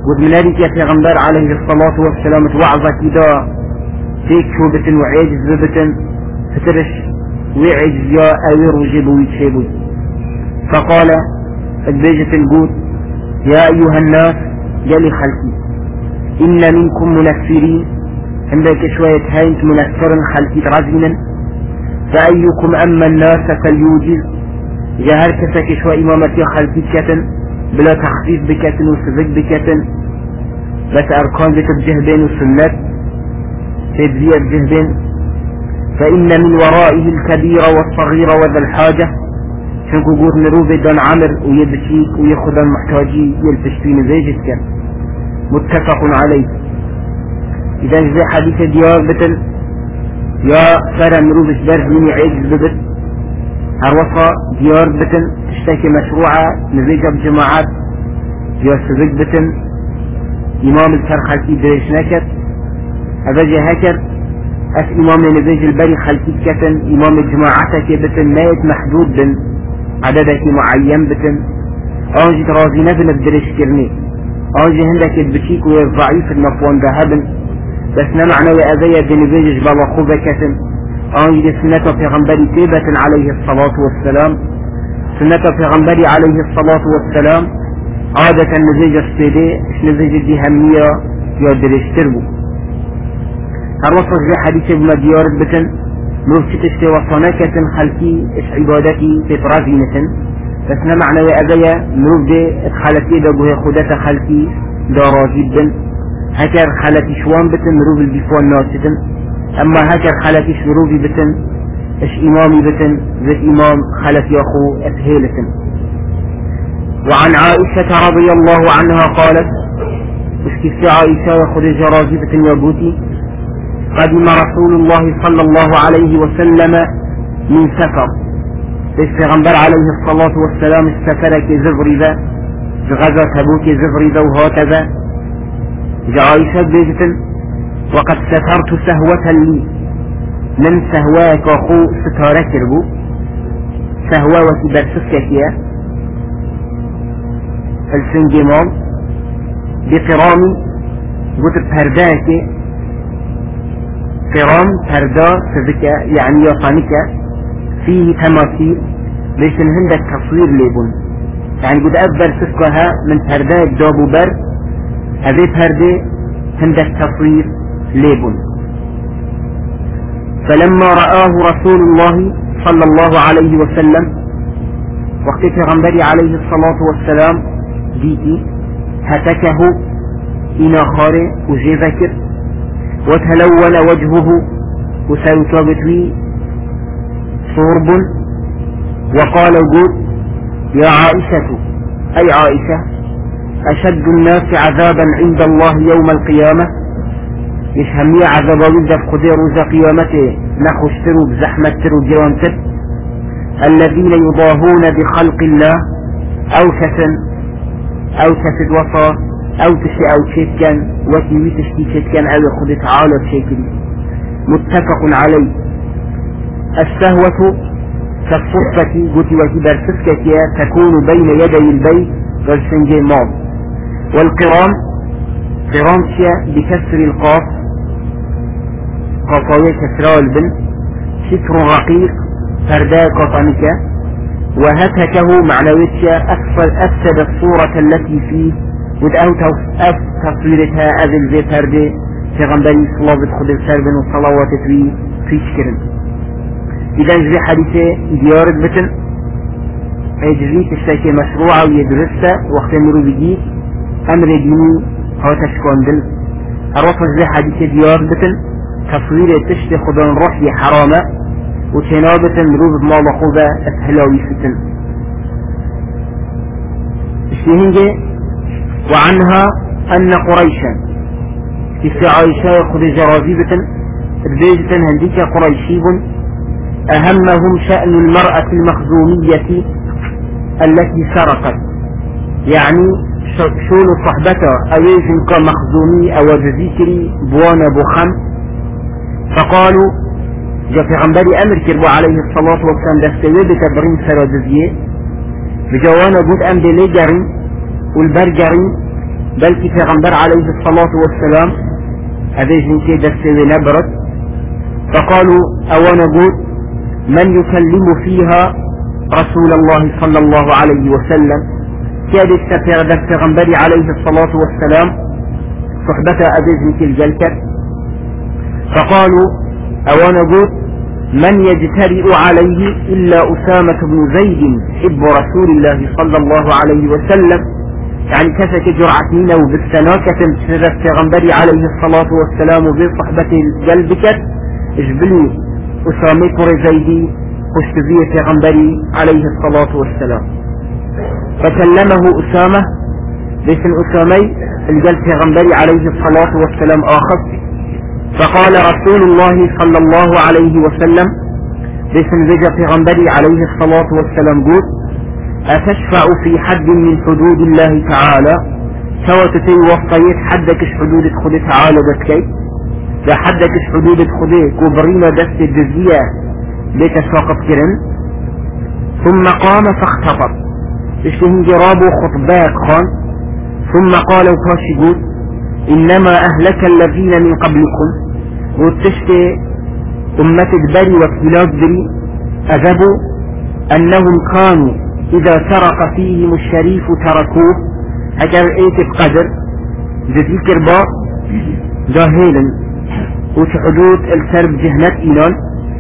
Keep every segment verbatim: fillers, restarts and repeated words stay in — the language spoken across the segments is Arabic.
وذمناري يا پیغمبر عليه الصلاة والسلام توعظة كدا فيك شوبة وعيجز ببتن فترش وعجز يا أوير وجيبو ويتشيبو. فقال البيجة الجود يا أيها الناس يلي خلقي إن منكم منفرين عندك شوية هاينت منفرا خلقي رزينا فأيكم أما الناس فليوجز جهر كسك شوية إمامتي خلقي كتن بلا تخفيف بكتن وسبك بكتن بس أركان بك بجهدين وسنات تجزية بجهدين فإن من ورائه الكبير والصغير وذا الحاجة شنكو قول نروبي دون عمر ويبشيك ويخذ المحتاجي يلتشفين زي كان متفق عليه. إذا زي حديث ديار بتن يا فرا نروبش برزيني عيد ببت هروصة ديار بتن تشتكي مشروعة نزيجة بجماعات يا سبق بتن إمام الفرخلتي دريش نكت أبجي هكر أس إمام نزيج البري خلتي كتن إمام الجماعتك بتن نايت محدود بن عددك معين بتن أوجد رازي نبن بدريش كرني أوجد هندك بشيك ويضعيف النفوان ذهبن بس نمعنا وأذية بنزيج بلخوبة كتن أوجد سنة في غنبري تيبة عليه الصلاة والسلام سنة في غنبري عليه الصلاة والسلام عادة نزيج السيدي اش نزيج الدهمية يدريش تربو هروصل زي حديث ابن ديار بتن نوشي تشتي وصناكة خلقي اش عبادتي تترازينة بس نمعنا وأذية نوف دي اتخلتي دا بوهي خودتا خلقي دارا جدا هكر خلتي شوان بتن نروف البيفوان ناسدن اما هكر خلتي شروفي بتن اش امامي بتن ذات امام خلتي اخو اسهيلة. وعن عائشة رضي الله عنها قالت اشكي عائشة يخذ جرازي بتن يابوتي قدم رسول الله صلى الله عليه وسلم من سفر استغنبر عليه الصلاة والسلام السفر كزفري ذا غزا تبوك زفري ذا وهكذا جاء عائشة بيجتن وقد سفرت سهوة لي من سهواك أخو ستارك ربو سهوة وتبرسكك يا السنجمال بقرامي قلت برداك قرام بردا سذكا يعني يصانك فيه تماثيل ليش هندك تصوير ليبون يعني قد أكبر سفكها من برداك دابو بر هذه بردة هندك تصوير ليبون. فلما رآه رسول الله صلى الله عليه وسلم وقت پیغمبری عليه الصلاة والسلام ديتي هتكه إنا خاره وجي ذكر وتلون وجهه وسيتوبتوي صورب وقال قول يا عائشة أي عائشة أشد الناس عذابا عند الله يوم القيامة يشهمي عذاب ولد قدير وزا قيامته نخشتروا بزحمتروا جوانتر الذين يضاهون بخلق الله أو كسن أو كسد وصا أو تشي أو تشيكن وكي تشتي تشيكن أو يخد تعالى تشيكن. متفق عليه. الشهوة كالصفة قلت وكي برسكك تكون بين يدي البيت والسنجي ماض. والقرام قرام شيء بكسر القاف قطوية كسراء البن شكر رقيق فرداء قطنك وهتكه معنوية أفسد الصورة التي فيه ودأو تصويرتها أذل زي فرداء في غنبري صلاة بدخل السربن والصلوات في في شكرا. إذا جري حديثة ديارة بتن يجري تشتكي مشروعة ويدرسها وقت مرو بجي أمر ديني هو تشكون دل الرسل زي حديثة ديارة بتن تصوير تشتي خدان روحي حرامة وتنابة مروب ما لقوبة أسهلاوي فتن. اشتهنجي وعنها أن قريشا في عائشة يأخذ جرازيبة البيجة هنديك قريشيب أهمهم شأن المرأة المخزومية التي سرقت يعني شون صحبتها أيجن كمخزومي أو ذكري بوانا بخم فقالوا جاء في غنبري أمر كربو عليه الصلاة والسلام دستوي بتبرين سرادزيه بجوانا قد أم بلي جري والبر جري بل في پیغمبر عليه الصلاة والسلام أبيجن كي دستوي نبرت. فقالوا أوانا قول من يكلم فيها رسول الله صلى الله عليه وسلم كاد استفير پیغمبر عليه الصلاة والسلام صحبة أبيجن كي الجلكت. فقالوا أوانا قول من يجترئ عليه إلا أسامة بن زيد حب رسول الله صلى الله عليه وسلم، يعني كفك جرعتين وبالسناكة تشرف پیغمبر عليه الصلاة والسلام وبصحبة قلبك اجبلوا أسامة بن زيد واشتبيه پیغمبر عليه الصلاة والسلام. فكلمه أسامة باسم أسامي القلب پیغمبر عليه الصلاة والسلام آخر. فقال رسول الله صلى الله عليه وسلم باسم ذجا پیغمبري عليه الصلاة والسلام قول أتشفع في حد من حدود الله تعالى سواتتي وفطيت حدكش حدود خدي تعالى بسكي لا حدكش حدود خدي كبرين دست الجزية لتساقط كرن. ثم قام فاختطب اشتهن جرابه خطباك خان. ثم قال وكاشي قول إنما أهلك الذين من قبلكم وتشتي أمة بري وكلاب بري أذبوا أنهم كانوا إذا سرق فيهم الشريف تركوه هكذا ايت بقدر ذكر با جاهلا وتحدود السرب جهنة إيلان،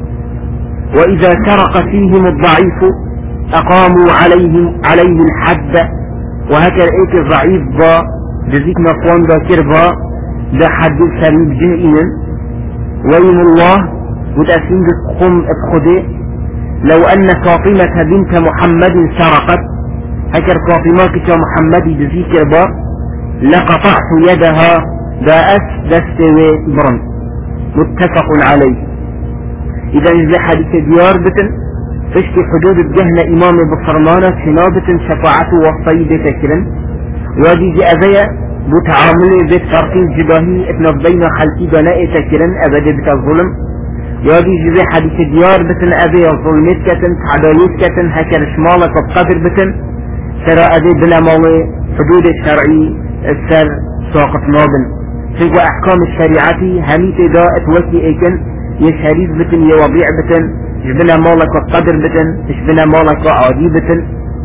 وإذا سرق فيهم الضعيف أقاموا عليهم عليه الحد وهكذا ايت الضعيف با جزيك نقوان ذاكر با ذا حد سريب جنئين. ويم الله متأسين قم ابخده لو أن فاطمة بنت محمد سرقت هكر فاطمة كمحمد جزيك با لقطعت يدها ذا أس دستوي برن. متفق عليه. إذا إذا حديث ديار بتن فشكي حدود الجهنة إمام بصرمانة شنابة شفاعته وصيد تكرن وادي جي أذية بتعامل بالترقيب جباهي اتنا بين خلقي بناء تكرن أبدا بتظلم. وادي جي حديث ديار بتن أذية ظلمت كتن تعدايت كتن هكر شمالك وبقدر بتن سرى أذي بلا مالي حدود الشرعي السر ساقط نابن سيقوى أحكام الشريعة هميت دا اتوكي ايكن يشهريز بتن يوضيع بتن جبنا مالك وبقدر بتن جبنا مالك وعادي بتن.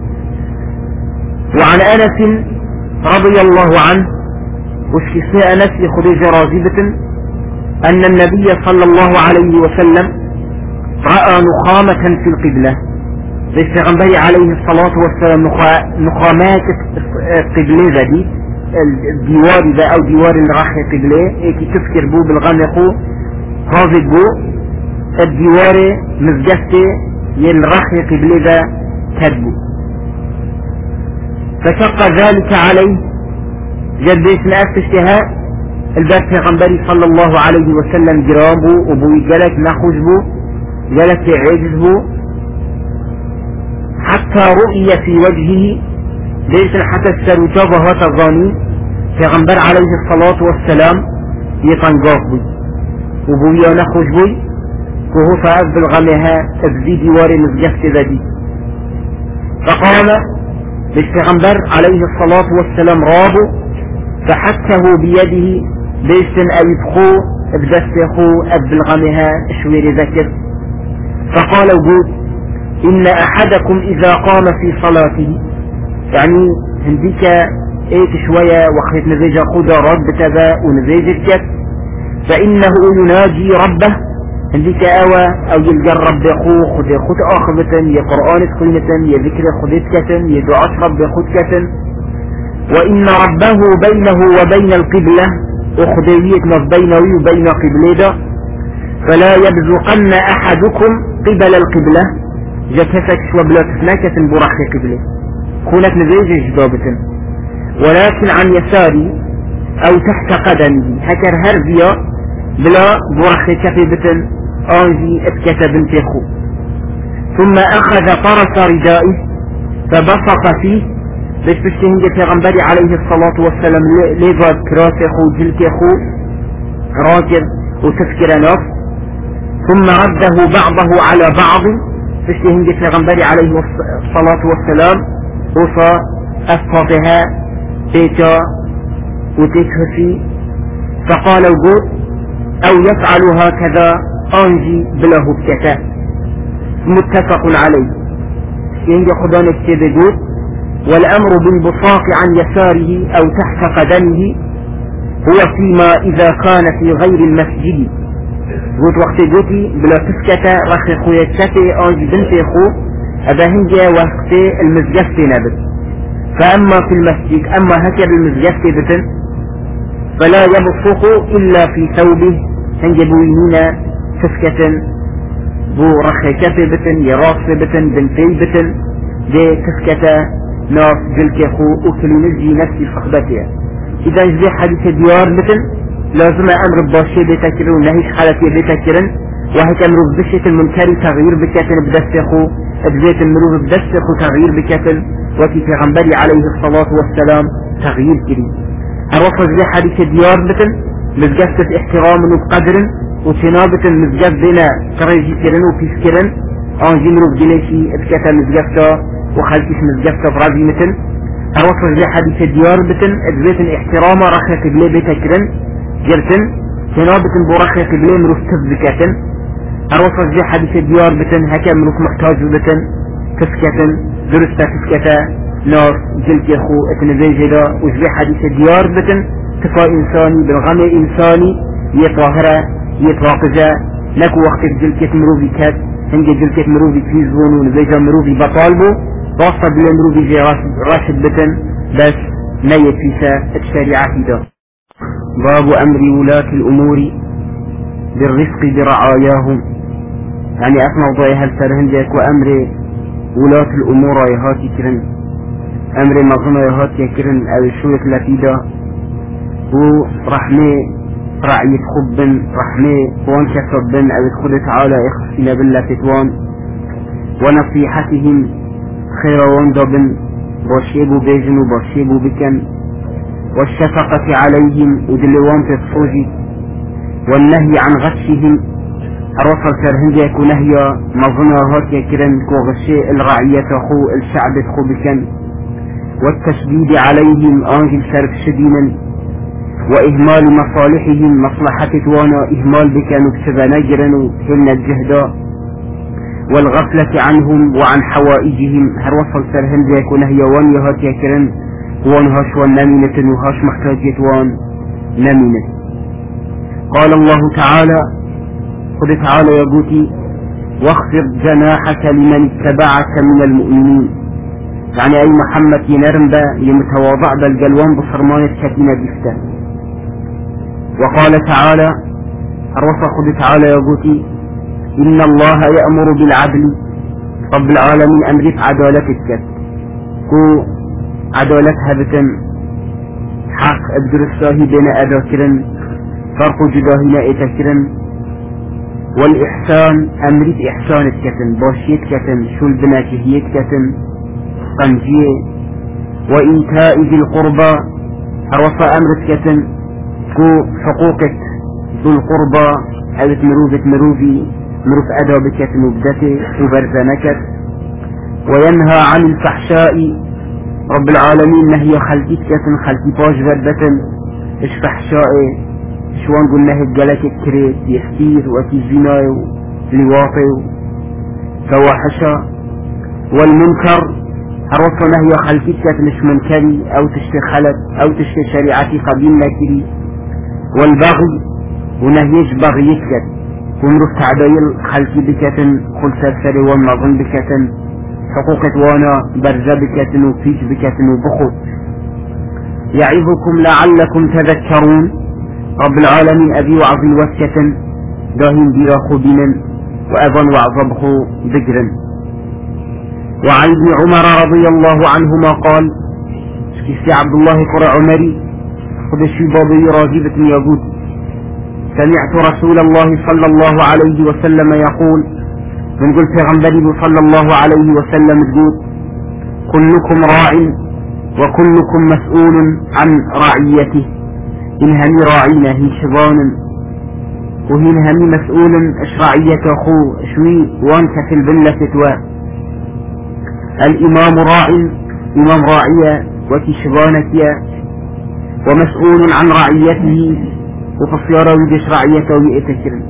وعن أنس رضي الله عنه وشكساء أنس يخرج راجبة أن النبي صلى الله عليه وسلم رأى نخامة في القبلة. للشيغنبري عليه الصلاة والسلام نخامات القبلة دي الديوار ذا أو ديوار الراح قبلة ايكي تفكر بو بالغنقو هذا بو الديوار مزجسته يلراح قبلة ذا كدبو. فشق ذلك عليه جديس ناس اشتهاء الباب پیغمبری صلى الله عليه وسلم جرابه وبوي جلك نخوش بو جلك عجز بو حتى رؤية في وجهه ليس حتى السروجابها تظاني پیغمبر عليه الصلاة والسلام يتنقاف بو وبوي نخوش بو كهو فأذ بالغمها ابزي ديوار مزجفت ذدي. فقال الشيغنبر عليه الصلاة والسلام رابو فحكه بيده بيشتن أيبخو ابدستخو أبلغمها شوير ذكر. فقال وجود إن أحدكم إذا قام في صلاته يعني هنديك ايك شوية وخيط نزيج خدا رب تبا ونزيج الكت فإنه يناجي ربه هنديك أوى أو يلقى رب يخو خد يخد آخرة يا قرآن سكينة يا ذكر خدت كتن يا دعاء رب يخد كتن. وإن ربه بينه وبين القبلة أخديت نف بينه وبين قبلة فلا يبزقن أحدكم قبل القبلة جتفك وبلا تفناكة برخ قبلة خونك نزيج جدابة ولكن عن يساري أو تحت قدمه هكر هرزيا بلا برخ كفبة آنجي اتكتب انتخو. ثم أخذ طرف ردائه فبصق فيه ليش بشتهن جا پیغمبری عليه الصلاة والسلام لغاد كراسخو جلكخو راجر وتفكر نف ثم رده بعضه على بعض بشتهن جا پیغمبری عليه الصلاة والسلام وصا أفقها بيتا وتكفي فقال وقول أو يفعل هكذا أنجي بله بكتا متفق عليه. ينجي خدان التبقود والأمر بالبصاق عن يساره أو تحت قدمه هو فيما إذا كان في غير المسجد. قلت وقت قلتي بلا تسكتا رخي خويا تشتي أنجي بنتي خو أبا هنجي وقت المزجفتي نبت. فأما في المسجد أما هكذا المزجفتي بتن فلا يبصق إلا في ثوبه هنجبوا يمينا تسكتا بو رخي كفي بتن يراس بتن بنتي بتن دي تسكتا ناس جلك خو أكل نجي نفسي فقدتها. إذا جزي حديث ديار بتن لازم أمر باشي بتكرن ونهيش حالتي بتكرن وهيك أمر بشة المنكري تغيير بكتن بدستخو بزيت المروف بدستخو تغيير بكتن وفي پیغمبري عليه الصلاة والسلام تغيير كريم. الرفض زي حديث ديار بتن مزجفت احترام وقدر وتنابة مزجف بنا تريجي كرن وفيس كرن انجي مروف جنيشي اتكتا مزجفتا وخلتش مزجفتا برازي متن. الرفض زي حديث ديار بتن ادزيت الاحترام رخي قبلي بتكرن جرتن تنابة برخي قبلي مروف تفزكتن. الرفض زي حديث ديار بتن هكا مروف محتاج بتن تفكتن درستا تفكتا نار جلك يخو اتنزي جدا وجبي حديث ديار بتن تفا انساني بالغم انساني يطاهرة يتواقجة لكو وقت جلكة مروفي كات هنجي جلكة مروفي تفيزون ونزيجا مروفي بطالبو واصل بلا مروفي جي راشد بتن بس ما يتفيسا الشريعة دا. باب امر ولاة الامور بالرفق برعاياهم يعني اسمع ضيها السرهنجك وامر ولاة الامور يهاتي كرن امر مظنة يهاتي كرن او الشوية لفيدا ورحمة رعية خبن رحمة وان كسبن او ادخل تعالى اخفنا بالله تتوان ونصيحتهم خير وان دبن باشيبو بيجن وباشيبو بكن والشفقة عليهم ودلوان تصوجي والنهي عن غشهم الرسل سرهنجا يكون نهيا مظنة هاتي كرن كو غشي الرعية خو الشعب خو بكن والتشديد عليهم انجل شرف شدينا وإهمال مصالحهم مصلحة وانا إهمال بكان وكسبانا جرنوا هن الجهداء والغفلة عنهم وعن حوائجهم هر وصل سرهم يكون هي وان يهات يكرن وان هاش وان نمينة وهاش محتاجة وان نمينة. قال الله تعالى قل تعالى يا بوتي واخفض جناحك لمن اتبعك من المؤمنين يعني أي محمد ينرمبا لمتواضع بالجلوان بصرمان الكتينة بفتا. وقال تعالى الرسول خذ تعالى يا بوتي إن الله يأمر بالعدل رب العالمين أمرت عدالتك كو عدالتها بتن حق ادرساه بين أذاكرا فرق جداهنا اتكرا والإحسان أمرت إحسان الكتن باشيت كتن شل بناكهيت كتن قنجية وإيتاء ذي القربى الرسول أمرت كتن كو حقوقك ذو القربى أبت مروفة مروفي مروف أدى بكت مبدته وبرزنكت وينهى عن الفحشاء رب العالمين نهي خلقيت كتن خلقي باش غربة اش فحشاء شوان قلنا هجلك الكريت يحكير وكي زناي ولواطي فواحشا والمنكر الرسول نهي خلقيت كتن اش منكري او تشتي خلق او تشتي شريعتي قديم لكري والبغي ونهيش بغيتك ومروف تعبيل خلقي بكتن خل سرسري والنظم بكتن حقوقة وانا برزة بكتن وفيش بكتن وبخو يعظكم لعلكم تذكرون رب العالمين أبي وعظي وسكتن داهين بيرا خبينا وأظن وعظبخو ذكرا. وعن ابن عمر رضي الله عنهما قال شكي عبد الله قرع عمري خذ الشي بابي راجبة يقول سمعت رسول الله صلى الله عليه وسلم يقول من قلت غنبري صلى الله عليه وسلم تقول كلكم راع وكلكم مسؤول عن رعيته إن همي راعينا هي شبانا وهي همي مسؤول اش رعية اخوه شوي وانك في البلة تتوى الإمام راع إمام راعية وكي شبانك يا ومسؤول عن رعيته وفصيارة ويدش رعيته ويأتكرن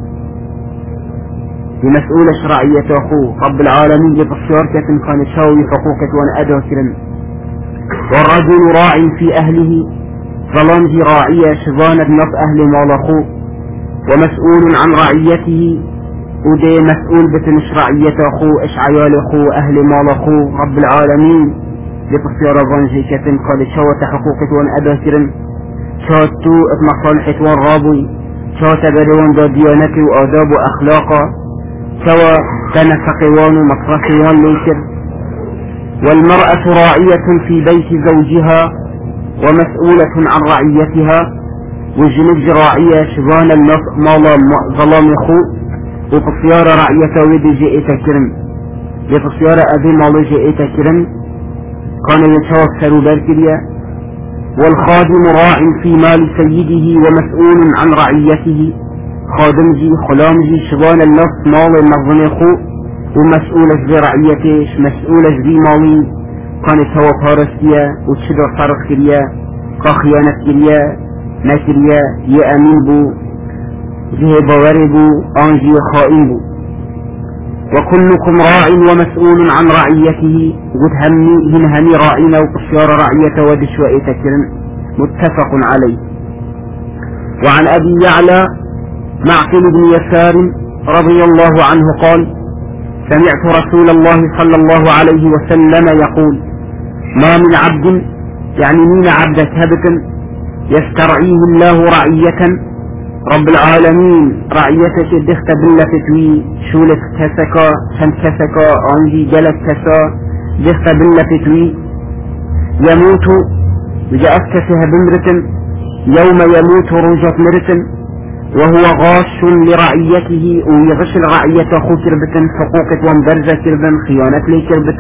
بمسؤول رعيته أخوه رب العالمين بفصيار كتن كان شاوي حقوقة وان أدوكرن. والرجل راع في أهله ظلنجي راعية شظان بنص أهل مالخوه ومسؤول عن رعيته ودي مسؤول بتنش رعيته أخوه إش عيال أخوه أهل مالخوه رب العالمين بفصيار ظنجي كتن كان شاوة حقوقة وان أدوكرن شاتو اتمصالحة وان رابوي شاوة بدوان دا ديانتي وآداب وأخلاقا سوى تنفقوان ومطرقوان ليكر. والمرأة راعية في بيت زوجها ومسؤولة عن رعيتها وجنج راعية شبان المالا ظلام يخو وفصيار رعيته ودي جئت كرم لفصيار أبي مالي جئت كرم كان يتوى سروبار كريا. والخادم راع في مال سيده ومسؤول عن رعيته خادمجي خلامجي شبان النص مال النظميخو ومسؤول جبي رعيته مسؤول جبي مالي كان سوا فارسيا وتشدر صرف كريا كخيانة كريا نكريا يأمين بو جهه باوري بو انجي خائن بو. وكلكم راع ومسؤول عن رعيته قد همي هن همي راعينا وقشيار رعيته ودشوائي تكرن متفق عليه. وعن أبي يعلى معقل بن يسار رضي الله عنه قال سمعت رسول الله صلى الله عليه وسلم يقول ما من عبد يعني مين عبد هبت يسترعيه الله رعية رب العالمين رعيتك دخت باللفتوي شولت كسكا شن كسكا عنجي جلت كسا دخت باللفتوي يموت جاءتكسها بمرة يوم يموت رجت مرة وهو غاش لرعيته ويغش الرعية خو كربة حقوقة ومدرجة كربة خيانة لي كربة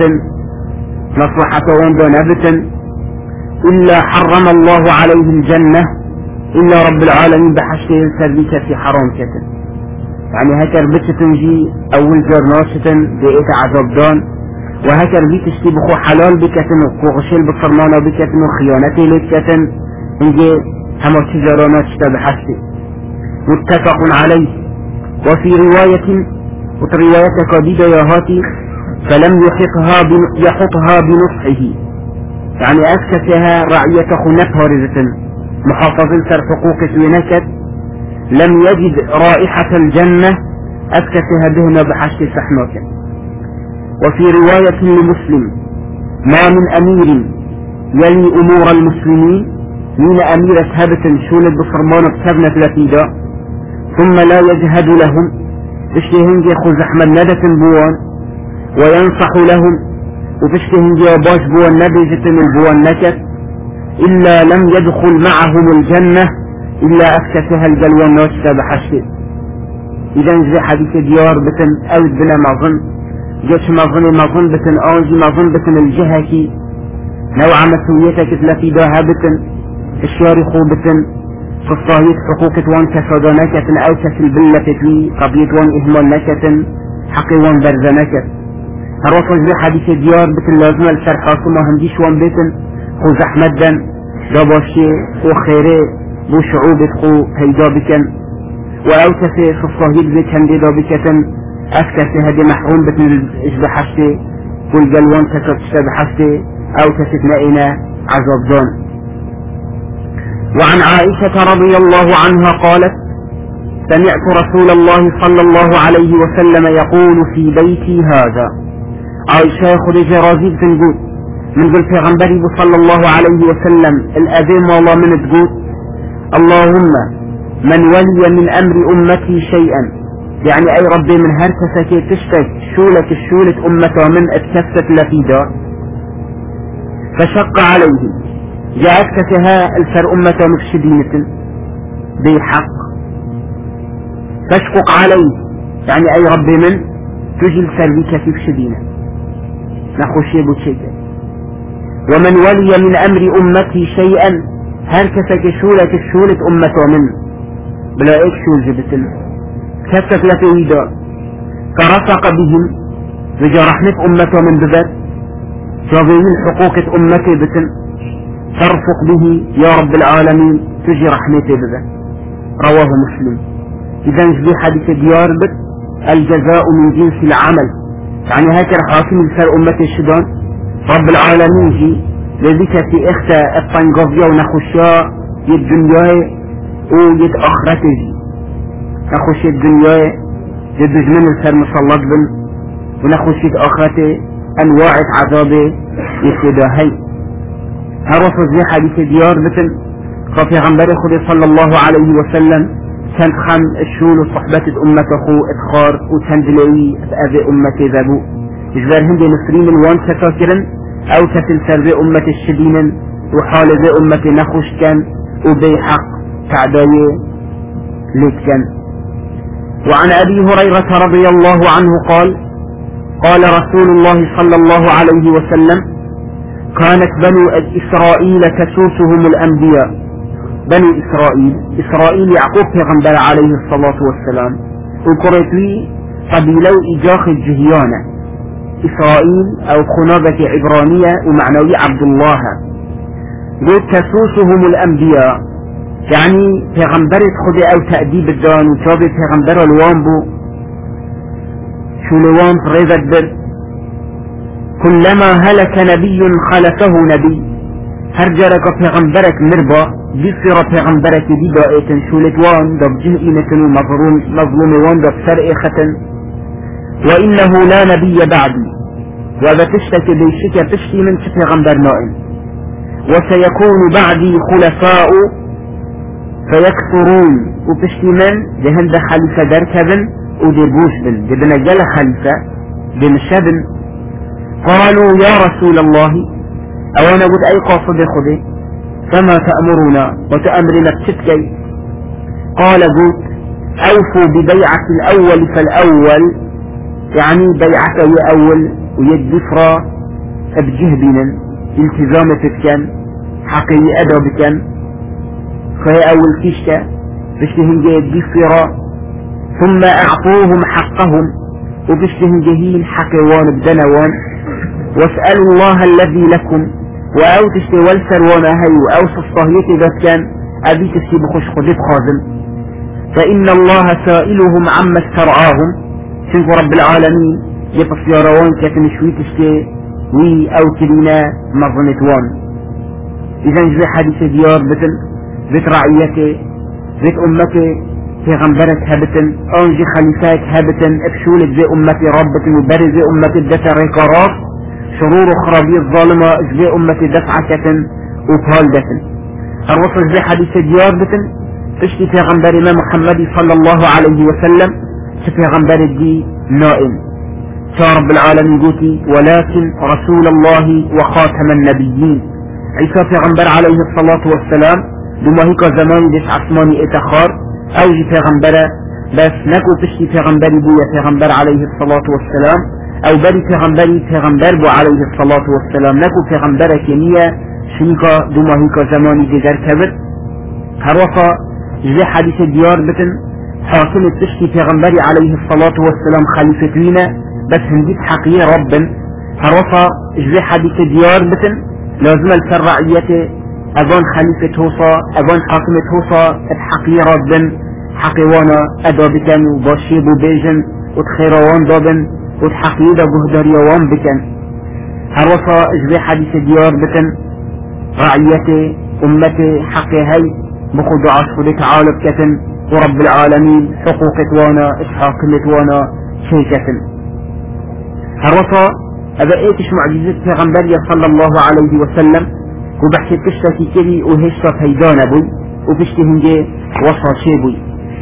مصلحة وندنبة إلا حرم الله عليه الجنة إلا رب العالمين بحشته سربيك في حرام كتن. يعني هكر بتتنجي أول جار ناشتا بقيت عذاب دان وهكر بيتشتي بخو حلال بكتن وغشل بفرمانة بكتن وخيانة لي كتن انجي هما تجارة ناشتا بحشته. متفق عليه. وفي رواية ورواية قديدة يا هاتي فلم يحطها يحطها بنصحه يعني أسكتها رعية خنفها رزة محافظين سر حقوق ونكت لم يجد رائحة الجنة أسكتها بهنا بحشت سحناك. وفي رواية لمسلم ما من أمير يلي أمور المسلمين من أمير هبت شولد بفرمان بسبنة لتيدا ثم لا يجهد لهم بشتهنجي خذ أحمد ندة بوان وينصح لهم وبشتهنجي باش بوان نبجة من بوان نكت إلا لم يدخل معهم الجنة إلا أفكتها الجلوان ناشتا بحشت. إذا نجي حديث ديار بتن أود بنا مظن جيش مظن مظن بتن آنجي مظن بتن الجهكي نوع مسويتك تلفي داها بتن الشارخو بتن فالصهيد حقوقة وان كسادا نكتن أو كسل بلة تتوي قضية وان إهمال نكتن حقي وان برز نكت. هروصل زي حديث ديار بتن لازم الشرح ما هنديش وان بتن خو زحمدا داباشي خو خيري بو شعوبة خو هيدا بكن وأو كسي فالصهيد زي كان دي دابكتن أفكسي هدي محروم بتن إجب حشتي كل جلوان كسر تشتب حشتي أو كسي تنائنا عذاب دان. وعن عائشة رضي الله عنها قالت سمعت رسول الله صلى الله عليه وسلم يقول في بيتي هذا. عائشة خدج رازيب تنقول من ذو الفيغنبري صلى الله عليه وسلم الأذين والله من تقول اللهم من ولي من أمر أمتي شيئا يعني أي ربي من هركسك تشتك شولك الشولة أمته من اتكست لفيدا فشق عليه جاءتك كها الفر أمة مفسدينة بحق تشقق عليه يعني أي ربي من تجي الفر في فسدينة نخشي بوشيك. ومن ولي من أمر أمتي شيئا هركسك شولة الشولة أمة من بلا إيك شول جبتن كسك لتويدا فرفق بهم رجع رحمة أمته من بذات جابين حقوق أمتي بتن ترفق به يا رب العالمين تجي رحمته بذا. رواه مسلم. إذا جدي حديث ديار بك الجزاء من جنس العمل، يعني هكذا حاكم الفر أمة الشدان رب العالمين جي لذلك في اختا الطنقضية ونخشيا الدنيا ويد أخرته نخشي الدنيا يدج من الفر مسلط بن ونخشي أخرته أنواع عذابه يسيدهي. هرفض زي حديث ديار بتن رفي غنبري خدي صلى الله عليه وسلم كان خم الشول وصحبة أمة أخو إدخار وتندلوي أبي أمة ذابو إجبار هندي نصرين الوان كتاكرا أو كتلسر بي أمة الشدين وحال بي أمة نخوش كان وبي حق تعداية ليت كان. وعن أبي هريرة رضي الله عنه قال قال رسول الله صلى الله عليه وسلم كانت بنو إسرائيل تسوسهم الأنبياء. بني إسرائيل إسرائيل يعقوب پیغمبر عليه الصلاة والسلام وكرتوي قبيلة إجاخ الجهيانة إسرائيل أو خنابة عبرانية ومعنوي عبد الله. قلت تسوسهم الأنبياء يعني پیغمبر خد أو تأديب الدان وتابع پیغمبر الوانبو شو الوان ريذت بر كلما هلك نبي خلفه نبي هرجرك پیغمبرك مربا بصير پیغمبرك دي دائتن شولت وان دب جهئينتن ومظلوم مظلوم وان دب سرئخة وإنه لا نبي بعدي وإذا تشتك بيشك تشتي من پیغمبر نائم وسيكون بعدي خلفاء فيكثرون وتشتي من جهند خليفة دركبن ودبوش بن جبنا جل خليفة بن شبن. قالوا يا رسول الله أوانا قد أي قاصد خذي فما تأمرنا وتأمرنا بشتكي؟ قال قلت أوفوا ببيعة الأول فالأول يعني بيعته أول ويدفر بجهبنا التزامتك كان حقي أدبك فهي أول كشكة بشتهن يدفر ثم أعطوهم حقهم وبشتهن جهين حقوان بدنوان واسألوا الله الذي لكم وأو تشتي والسر وما هي أو صصهيتي ذات كان أبي تشتي بخش خذب خازم فإن الله سائلهم عما استرعاهم شنكو رب العالمين يتصيروان كتنشوي تشتي وي أو تلينا مظنتوان. إذا جزي حديث ديار بتن بيت رعيته بيت أمته في غنبرك هبتن أنجي خليفات هبتن ابشولك زي أمتي ربتن وبرز زي أمتي الدفع ريكارات شرور خرابية الظالمة زي أمتي دفعة وفالدة. الرسول زي حديث ديار بتن تشتي في غنبر ما محمد صلى الله عليه وسلم في غنبر دي نائم يا رب العالمين قوتي ولكن رسول الله وخاتم النبيين عيسى في غنبر عليه الصلاة والسلام بما هيك زمان ديش عثماني اتخار اوجي في غنبره بس نكو تشتي في غنبري بويا في غنبر عليه الصلاة والسلام او بري في غنبري في غنبر بو عليه الصلاة والسلام نكو في غنبره كمية شنكا بما هيك زماني ديگر كبر هروفا جزي حديث ديار بتن حاكم تشتي في غنبري عليه الصلاة والسلام خليفة لنا بس هنديك حقية ربا هروفا جزي حديث ديار بتن لازم الفرعية أبان خليفة توصى أبان حاكمة توصى الحقية ربا حقيوانا أدابكن وباشيب وبيجن وتخيروان دابن وتحقيدا بهداريوان بكن هروفا جزي حديث ديار بتن رعية أمتي حقي هاي بخد عشر تعالى بكتن ورب العالمين حقوقة وانا إشحاقمة وانا شيكة هروفا أبا إيتش معجزة پیغمبر صلى الله عليه وسلم وبحكي تشتكي كذي وهشتا فيدان بوي وبشتي هنجي وصاشي بوي.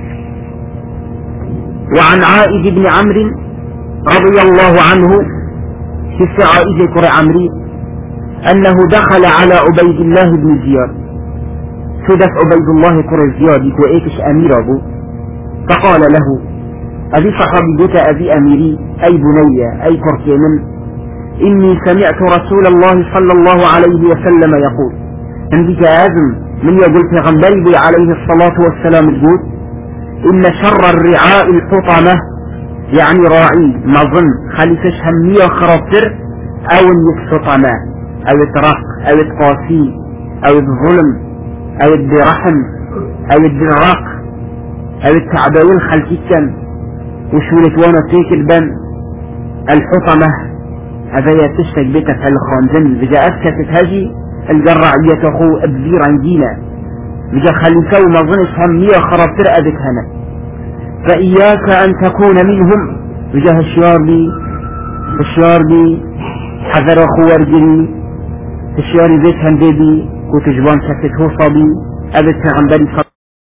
وعن عائد بن عمرو رضي الله عنه في عائد كر عمري أنه دخل على عبيد الله بن زياد فدف عبيد الله كر زياد وإيتش أمير أبو فقال له أبي صحابي أبي أميري أي بني أي كركيمن إني سمعت رسول الله صلى الله عليه وسلم يقول عندك أزم من يقول في غنبري عليه الصلاة والسلام يقول إن شر الرعاء الحطمة يعني راعي مظن خليفش همية خرطر أو الحطمة أو الترق أو القاسي او الظلم او الدرحم او الدراق او التعباوين خلتيكا وشولت وانا تيك البن الحطمة هذا تشتك بيتك على الخانزن بجا اسكتت هجي القرعية اخو ابزير عندينا بجا خليكا وما ظنش همية خراب ترأبك هنا فإياك أن تكون منهم بجا هشيار لي هشيار لي حذر اخو ورجلي هشياري بيت هم بيبي وتجوان سكت هو صبي أبت عن بني صلى